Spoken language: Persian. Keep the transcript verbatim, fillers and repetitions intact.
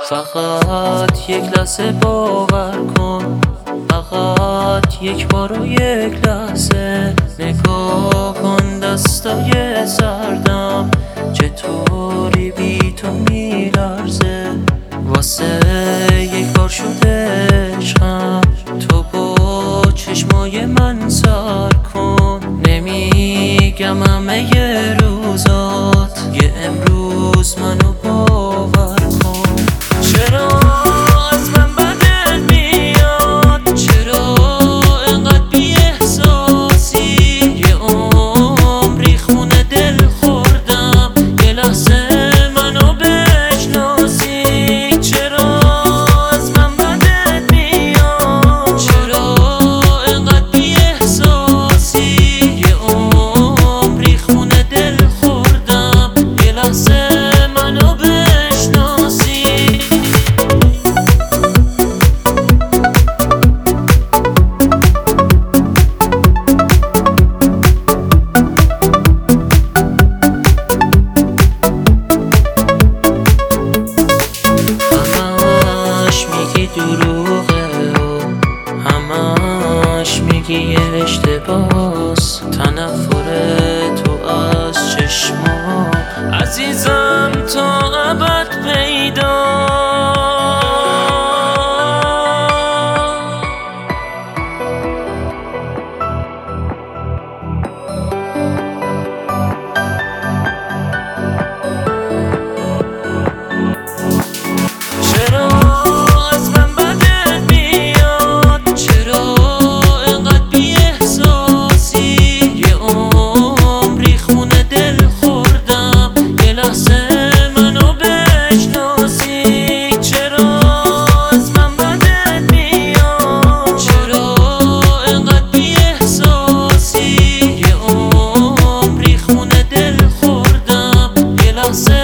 فقط یک لحظه باور کن، فقط یک بار و یک لحظه نگاه کن دستای سردم چطوری بی تو میلرزه. واسه یک بار شده عشقم، تو با چشمای من سر کن. نمیگم همه ی روزات، یه امروز منو باور کن. چرا از من بدت میاد؟ چرا اینقدر بی احساسی؟ یه عمری خونه دل خوردم، یه لحظه منو بشناسی. چرا از من بدت میاد؟ چرا اینقدر بی احساسی؟ یه عمری خونه دل خوردم، یه لحظه منو بشناسی. همش میگی دروغه و همش میگی اشتباس، تنفر تو از چشما عزیزم تا ابد پیدا. Say